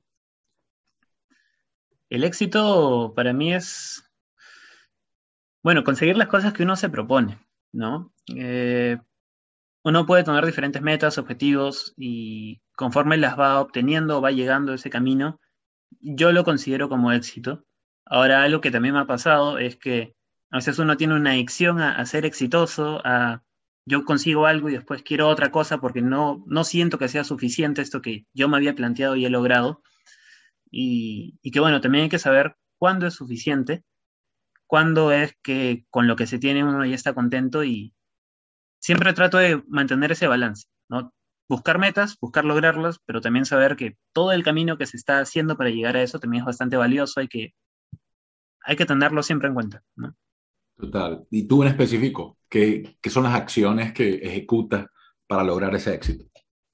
El éxito para mí es, bueno, conseguir las cosas que uno se propone, ¿no? Eh, uno puede tener diferentes metas, objetivos y conforme las va obteniendo, va llegando a ese camino, yo lo considero como éxito. Ahora, algo que también me ha pasado es que a veces uno tiene una adicción a, a ser exitoso, a, yo consigo algo y después quiero otra cosa porque no, no siento que sea suficiente esto que yo me había planteado y he logrado. Y, y que bueno, también hay que saber cuándo es suficiente, cuándo es que con lo que se tiene uno ya está contento y siempre trato de mantener ese balance, ¿no? Buscar metas, buscar lograrlas, pero también saber que todo el camino que se está haciendo para llegar a eso también es bastante valioso, hay que, hay que tenerlo siempre en cuenta, ¿no? Total. ¿Y tú en específico? ¿Qué, qué son las acciones que ejecutas para lograr ese éxito?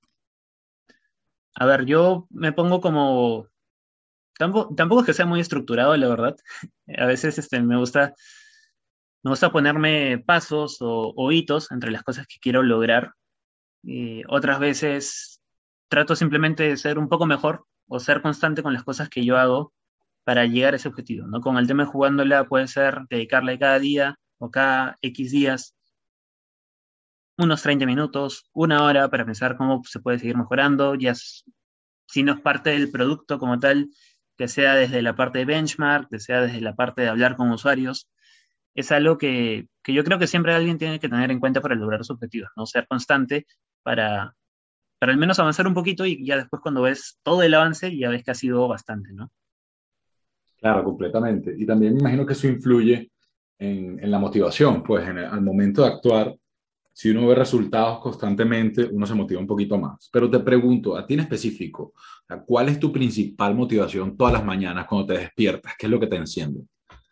A ver, yo me pongo como, tampoco, tampoco es que sea muy estructurado, la verdad. A veces este, me gusta, me gusta ponerme pasos o, o hitos entre las cosas que quiero lograr. Y otras veces trato simplemente de ser un poco mejor o ser constante con las cosas que yo hago para llegar a ese objetivo, ¿no? Con el tema de jugándola puede ser dedicarle cada día o cada X días unos treinta minutos, una hora para pensar cómo se puede seguir mejorando, ya s- si no es parte del producto como tal, que sea desde la parte de benchmark, que sea desde la parte de hablar con usuarios, es algo que, que yo creo que siempre alguien tiene que tener en cuenta para lograr sus objetivos, ¿no? Ser constante para, para al menos avanzar un poquito y ya después cuando ves todo el avance, ya ves que ha sido bastante, ¿no? Claro, completamente. Y también me imagino que eso influye en, en la motivación, pues en el- al momento de actuar, si uno ve resultados constantemente, uno se motiva un poquito más. Pero te pregunto, a ti en específico, o sea, ¿cuál es tu principal motivación todas las mañanas cuando te despiertas? ¿Qué es lo que te enciende?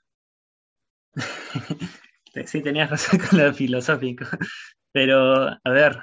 Sí, tenías razón con lo filosófico, pero a ver,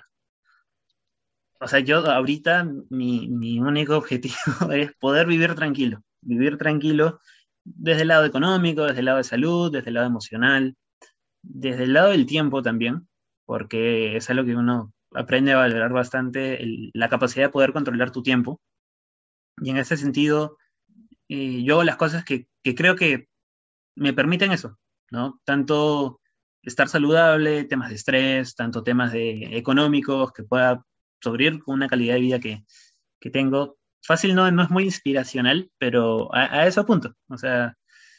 o sea, yo ahorita mi, mi único objetivo es poder vivir tranquilo, vivir tranquilo desde el lado económico, desde el lado de salud, desde el lado emocional, desde el lado del tiempo también, porque es algo que uno aprende a valorar bastante, el- la capacidad de poder controlar tu tiempo. Y en ese sentido, eh, yo hago las cosas que, que creo que me permiten eso, ¿no? Tanto estar saludable, temas de estrés, tanto temas de económicos, que pueda sobrevivir con una calidad de vida que, que tengo. Fácil no, no es muy inspiracional, pero a, a eso apunto. O sea,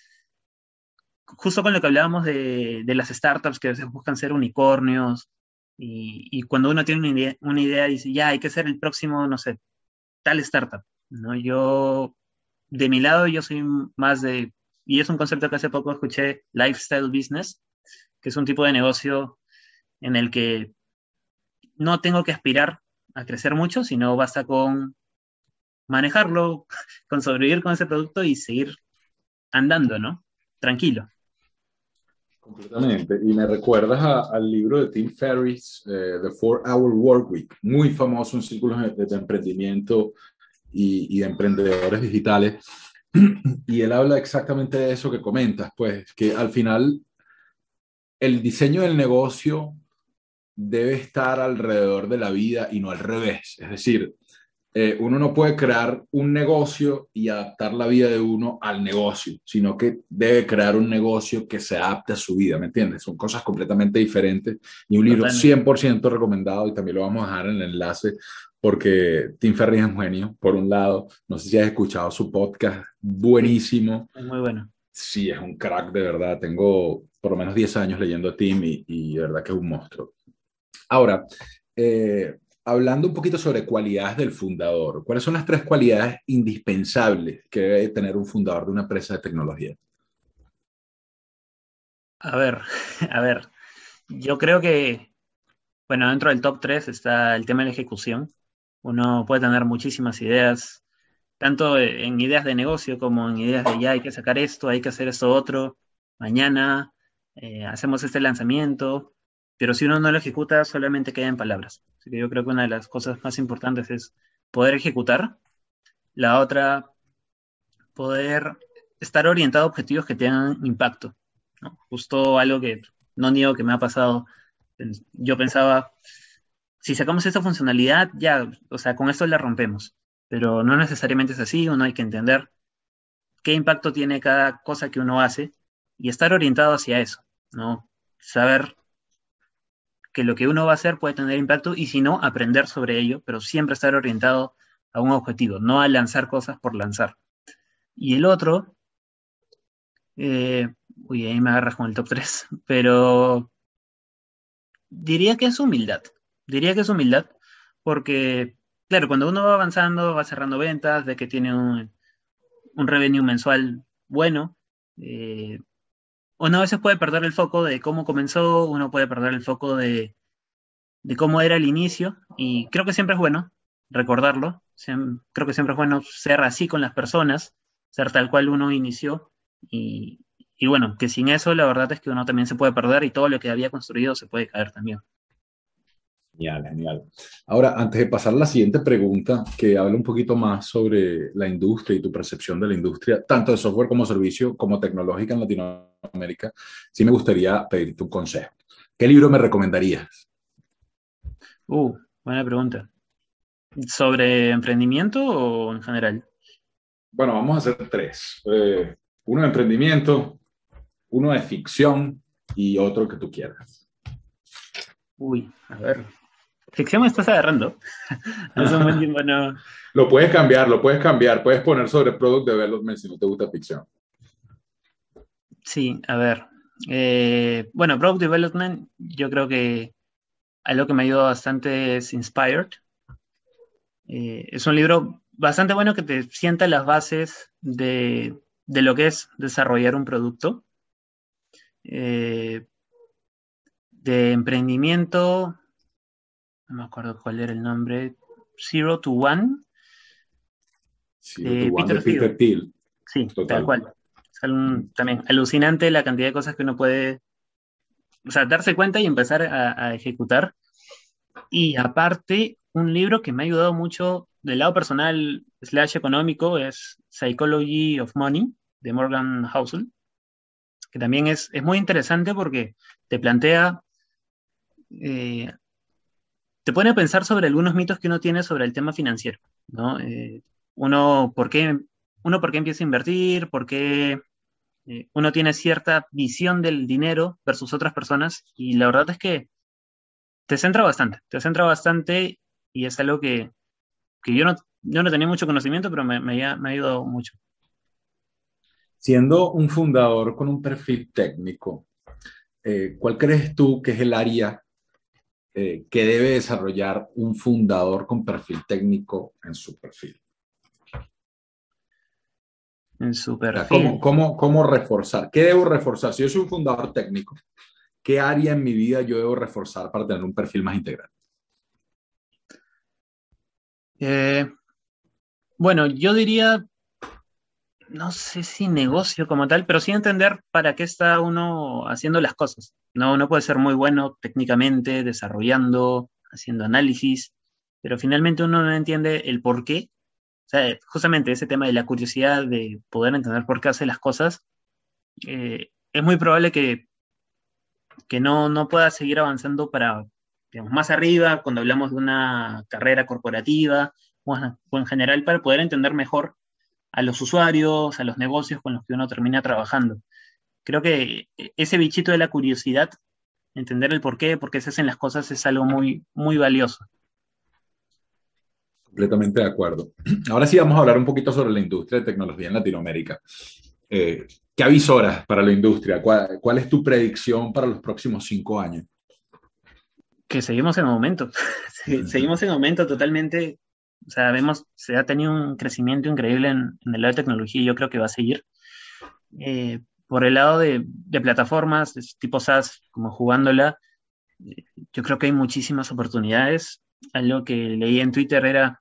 justo con lo que hablábamos de, de las startups que a veces buscan ser unicornios, y, y cuando uno tiene una idea, una idea, dice, ya, hay que ser el próximo, no sé, tal startup, ¿no? Yo, de mi lado, yo soy más de, y es un concepto que hace poco escuché, lifestyle business, que es un tipo de negocio en el que no tengo que aspirar a crecer mucho, sino basta con manejarlo, con sobrevivir con ese producto y seguir andando, ¿no? Tranquilo. Completamente. Y me recuerdas a- al libro de Tim Ferriss, eh, The Four Hour Work Week, muy famoso en círculos de, de emprendimiento y, y de emprendedores digitales. Y él habla exactamente de eso que comentas, pues que al final el diseño del negocio debe estar alrededor de la vida y no al revés. Es decir, eh, uno no puede crear un negocio y adaptar la vida de uno al negocio, sino que debe crear un negocio que se adapte a su vida, ¿me entiendes? Son cosas completamente diferentes y un libro Totalmente. cien por ciento recomendado y también lo vamos a dejar en el enlace porque Tim Ferriss es un genio, por un lado, no sé si has escuchado su podcast, Sí, buenísimo, es muy bueno. sí, es un crack de verdad, tengo por lo menos diez años leyendo a Tim y, y de verdad que es un monstruo. Ahora, eh, hablando un poquito sobre cualidades del fundador, ¿cuáles son las tres cualidades indispensables que debe tener un fundador de una empresa de tecnología? A ver, a ver, yo creo que, bueno, dentro del top tres está el tema de la ejecución. Uno puede tener muchísimas ideas, tanto en ideas de negocio como en ideas de ya hay que sacar esto, hay que hacer esto otro, mañana eh, hacemos este lanzamiento, pero si uno no lo ejecuta solamente queda en palabras. Así que yo creo que una de las cosas más importantes es poder ejecutar, la otra, poder estar orientado a objetivos que tengan impacto, ¿no? Justo algo que no niego que me ha pasado. Yo pensaba, si sacamos esta funcionalidad, ya, o sea, con esto la rompemos, pero no necesariamente es así, uno hay que entender qué impacto tiene cada cosa que uno hace y estar orientado hacia eso, ¿no? Saber que lo que uno va a hacer puede tener impacto y si no, aprender sobre ello, pero siempre estar orientado a un objetivo, no a lanzar cosas por lanzar. Y el otro, eh, uy, ahí me agarras con el top tres, pero Diría que es humildad. Diría que es humildad porque, claro, cuando uno va avanzando, va cerrando ventas, de que tiene un, un revenue mensual bueno, eh, uno a veces puede perder el foco de cómo comenzó, uno puede perder el foco de, de cómo era el inicio, y creo que siempre es bueno recordarlo. Siem- creo que siempre es bueno ser así con las personas, ser tal cual uno inició, y, y bueno, que sin eso la verdad es que uno también se puede perder y todo lo que había construido se puede caer también. Genial, genial. Ahora, antes de pasar a la siguiente pregunta, que habla un poquito más sobre la industria y tu percepción de la industria, tanto de software como servicio, como tecnológica en Latinoamérica, sí me gustaría pedirte un consejo. ¿Qué libro me recomendarías? Uh, buena pregunta. ¿Sobre emprendimiento o en general? Bueno, vamos a hacer tres. Eh, uno de emprendimiento, uno de ficción y otro que tú quieras. Uy, a ver. Ficción me estás agarrando. Hace un buen tiempo no. Lo puedes cambiar, lo puedes cambiar. Puedes poner sobre Product Development si no te gusta ficción. Sí, a ver. Eh, bueno, Product Development, yo creo que algo que me ayudó bastante es Inspired. Eh, es un libro bastante bueno que te sienta las bases de, de lo que es desarrollar un producto. Eh, de emprendimiento, no me acuerdo cuál era el nombre, Zero to One, Zero to de One Peter de Thiel. Peter Thiel. Sí, tal Total. cual. Es algún- también alucinante la cantidad de cosas que uno puede, o sea, darse cuenta y empezar a, a ejecutar. Y aparte, un libro que me ha ayudado mucho del lado personal slash económico es Psychology of Money de Morgan Housel, que también es, es muy interesante porque te plantea, eh, te pone a pensar sobre algunos mitos que uno tiene sobre el tema financiero, ¿no? Eh, uno, ¿por qué, uno, ¿por qué empieza a invertir? ¿Por qué eh, uno tiene cierta visión del dinero versus otras personas? Y la verdad es que te centra bastante, te centra bastante y es algo que que yo no, yo no tenía mucho conocimiento, pero me, me, ha, me ha ayudado mucho. Siendo un fundador con un perfil técnico, eh, ¿cuál crees tú que es el área eh, que debe desarrollar un fundador con perfil técnico en su perfil? En su O sea, ¿cómo, perfil. cómo, cómo reforzar? ¿Qué debo reforzar? Si yo soy un fundador técnico, ¿qué área en mi vida yo debo reforzar para tener un perfil más integral? Eh, bueno, yo diría, no sé si negocio como tal, pero sí entender para qué está uno haciendo las cosas. No, uno puede ser muy bueno técnicamente, desarrollando, haciendo análisis, pero finalmente uno no entiende el por qué. O sea, justamente ese tema de la curiosidad de poder entender por qué hace las cosas, eh, es muy probable que que no, no pueda seguir avanzando para, digamos, más arriba cuando hablamos de una carrera corporativa o, o en general para poder entender mejor a los usuarios, a los negocios con los que uno termina trabajando. Creo que ese bichito de la curiosidad, entender el por qué, por qué se hacen las cosas es algo muy, muy valioso. Completamente de acuerdo. Ahora sí vamos a hablar un poquito sobre la industria de tecnología en Latinoamérica. Eh, ¿Qué avisoras para la industria? ¿Cuál, cuál es tu predicción para los próximos cinco años? Que seguimos en aumento, seguimos en aumento totalmente. O sea, vemos, se ha tenido un crecimiento increíble en, en el lado de tecnología y yo creo que va a seguir. Eh, por el lado de, de plataformas de tipo SaaS, como jugándola, eh, yo creo que hay muchísimas oportunidades. Algo que leí en Twitter era,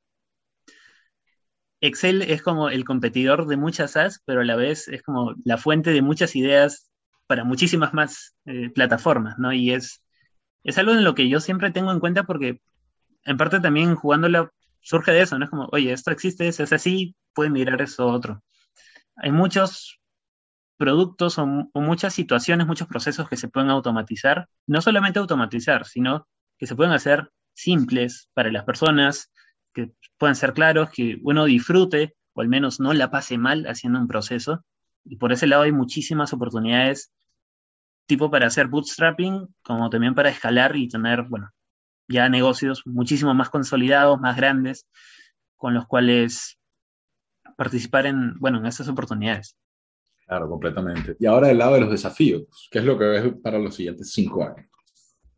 Excel es como el competidor de muchas SaaS, pero a la vez es como la fuente de muchas ideas para muchísimas más eh, plataformas, ¿no? Y es, es algo en lo que yo siempre tengo en cuenta porque en parte también jugándola surge de eso, ¿no? Es como, oye, esto existe, es así, pueden mirar eso a otro. Hay muchos productos o, o muchas situaciones, muchos procesos que se pueden automatizar, no solamente automatizar, sino que se pueden hacer simples para las personas, que puedan ser claros, que uno disfrute o al menos no la pase mal haciendo un proceso. Y por ese lado hay muchísimas oportunidades, tipo para hacer bootstrapping, como también para escalar y tener, bueno, ya negocios muchísimo más consolidados, más grandes, con los cuales participar en, bueno, en estas oportunidades. Claro, completamente. Y ahora del lado de los desafíos, ¿qué es lo que ves para los siguientes cinco años?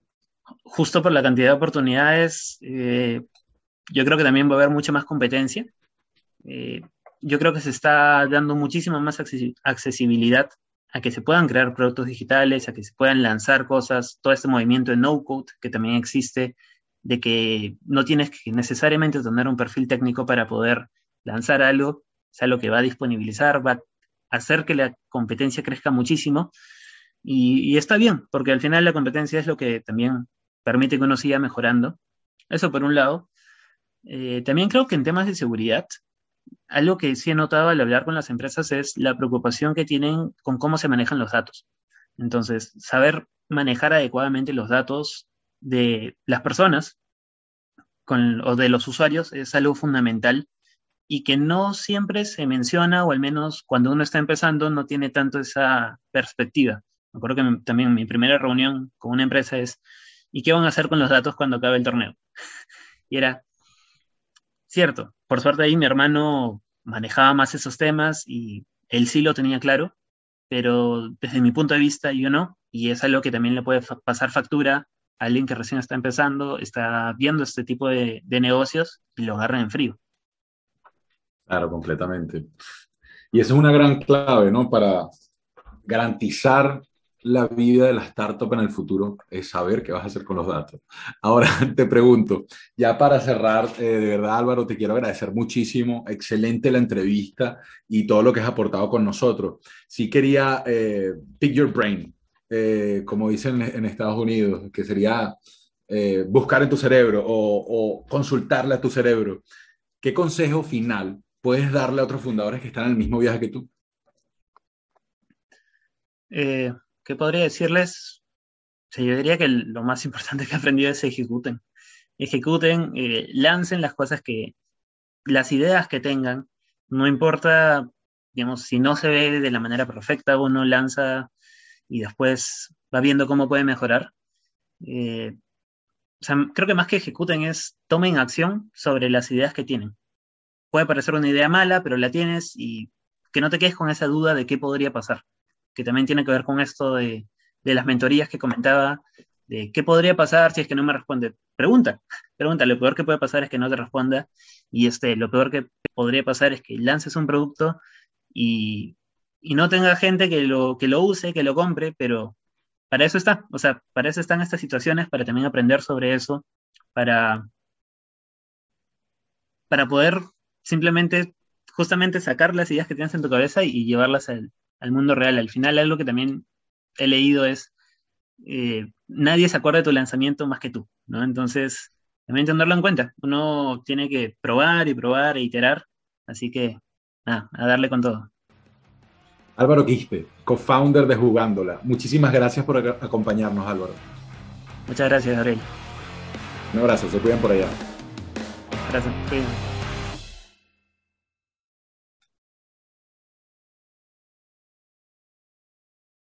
justo por la cantidad de oportunidades, eh, yo creo que también va a haber mucha más competencia. Eh, yo creo que se está dando muchísima más accesi- accesibilidad a que se puedan crear productos digitales, a que se puedan lanzar cosas, todo este movimiento de no-code que también existe, de que no tienes que necesariamente tener un perfil técnico para poder lanzar algo, es algo que va a disponibilizar, va a hacer que la competencia crezca muchísimo y, y está bien, porque al final la competencia es lo que también permite que uno siga mejorando. Eso por un lado. Eh, también creo que en temas de seguridad, algo que sí he notado al hablar con las empresas es la preocupación que tienen con cómo se manejan los datos. Entonces, saber manejar adecuadamente los datos de las personas con, o de los usuarios es algo fundamental y que no siempre se menciona, o al menos cuando uno está empezando, no tiene tanto esa perspectiva. Me acuerdo que mi- también mi primera reunión con una empresa es, ¿y qué van a hacer con los datos cuando acabe el torneo? Y era, cierto, por suerte ahí mi hermano manejaba más esos temas y él sí lo tenía claro, pero desde mi punto de vista yo no, y es algo que también le puede fa- pasar factura a alguien que recién está empezando, está viendo este tipo de, de negocios y lo agarra en frío. Claro, completamente. Y esa es una gran clave, ¿no? Para garantizar la vida de la startup en el futuro, es saber qué vas a hacer con los datos. Ahora te pregunto, ya para cerrar, eh, de verdad Álvaro, te quiero agradecer muchísimo, excelente la entrevista y todo lo que has aportado con nosotros. Sí quería eh, pick your brain, eh, como dicen en Estados Unidos, que sería eh, buscar en tu cerebro o, o consultarle a tu cerebro. ¿Qué consejo final puedes darle a otros fundadores que están en el mismo viaje que tú? Eh, ¿Qué podría decirles? O sea, yo diría que el- lo más importante que he aprendido es ejecuten. Ejecuten, eh, lancen las cosas que, las ideas que tengan, no importa, digamos, si no se ve de la manera perfecta, uno lanza y después va viendo cómo puede mejorar. Eh, o sea, creo que más que ejecuten es tomen acción sobre las ideas que tienen. Puede parecer una idea mala, pero la tienes y que no te quedes con esa duda de qué podría pasar, que también tiene que ver con esto de, de las mentorías que comentaba, de qué podría pasar si es que no me responde. Pregunta, pregunta, lo peor que puede pasar es que no te responda y este, lo peor que podría pasar es que lances un producto y, y no tenga gente que lo, que lo use, que lo compre, pero para eso está, o sea, para eso están estas situaciones, para también aprender sobre eso, para, para poder simplemente, justamente sacar las ideas que tienes en tu cabeza y, y llevarlas al, al mundo real. Al final, algo que también he leído es, eh, nadie se acuerda de tu lanzamiento más que tú, ¿no? Entonces, también tenerlo en cuenta. Uno tiene que probar y probar e iterar, así que, nada, a darle con todo. Álvaro Quispe, co-founder de Jugándola. Muchísimas gracias por ac- acompañarnos, Álvaro. Muchas gracias, Gabriel. Un abrazo, se cuidan por allá. Gracias.